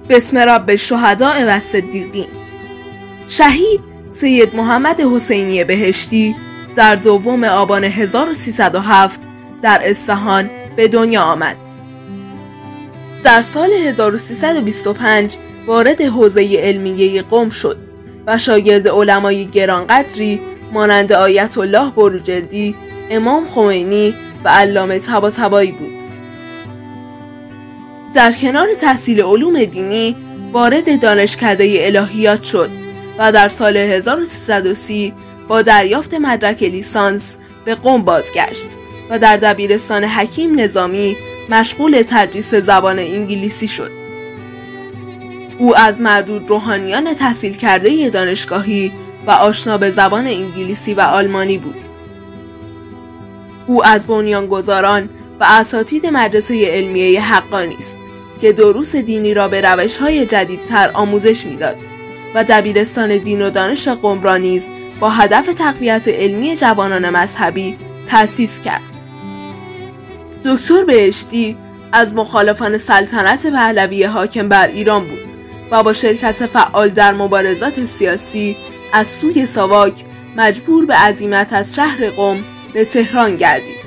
بسم رب الشهداء و الصدیقین. شهید سید محمد حسینی بهشتی در 2 آبان 1307 در اصفهان به دنیا آمد. در سال 1325 وارد حوزه علمیه قم شد و شاگرد علمای گرانقدری مانند آیت الله بروجردی، امام خمینی و علامه طباطبایی بود. در کنار تحصیل علوم دینی وارد دانشکده الهیات شد و در سال 1330 با دریافت مدرک لیسانس به قم بازگشت و در دبیرستان حکیم نظامی مشغول تدریس زبان انگلیسی شد. او از معدود روحانیان تحصیل کرده دانشگاهی و آشنا به زبان انگلیسی و آلمانی بود. او از بنیانگذاران و اساتید مدرسه علمیه حقانی است که دروس دینی را به روش‌های جدیدتر آموزش می‌داد و دبیرستان دین و دانش قم را نیز با هدف تقویت علمی جوانان مذهبی تأسیس کرد. دکتر بهشتی از مخالفان سلطنت پهلوی حاکم بر ایران بود و با شرکت فعال در مبارزات سیاسی از سوی ساواک مجبور به عزیمت از شهر قم به تهران گردید.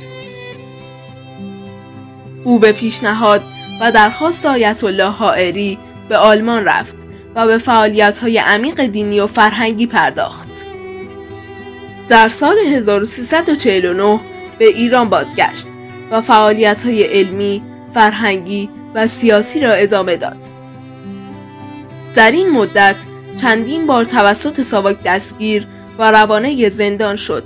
او به پیشنهاد و درخواست آیت الله حائری به آلمان رفت و به فعالیت‌های عمیق دینی و فرهنگی پرداخت. در سال 1349 به ایران بازگشت و فعالیت‌های علمی، فرهنگی و سیاسی را ادامه داد. در این مدت چندین بار توسط ساواک دستگیر و روانه زندان شد.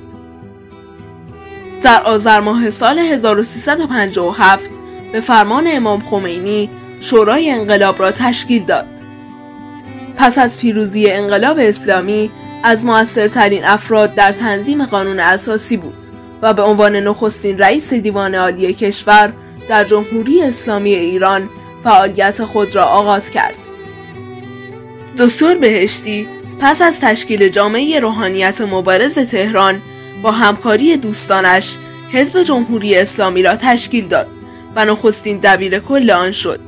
در آذر ماه سال 1357 به فرمان امام خمینی شورای انقلاب را تشکیل داد. پس از پیروزی انقلاب اسلامی از مؤثرترین افراد در تنظیم قانون اساسی بود و به عنوان نخستین رئیس دیوان عالی کشور در جمهوری اسلامی ایران فعالیت خود را آغاز کرد. دکتر بهشتی پس از تشکیل جامعه روحانیت مبارز تهران با همکاری دوستانش حزب جمهوری اسلامی را تشکیل داد و نخستین دبیر کل آن شد.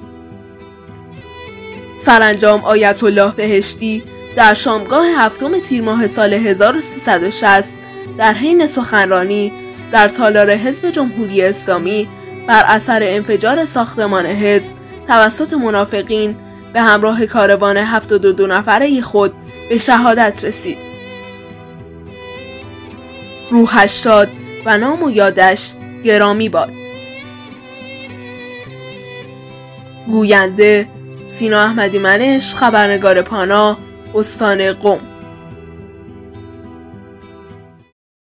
سرانجام آیت الله بهشتی در شامگاه 7 تیر ماه سال 1360 در حین سخنرانی در تالار حزب جمهوری اسلامی بر اثر انفجار ساختمان حزب توسط منافقین به همراه کاروان 72 نفره خود به شهادت رسید. روحش شاد و نام و یادش گرامی باد. گوینده سینا احمدی منش، خبرنگار پانا، استان قم.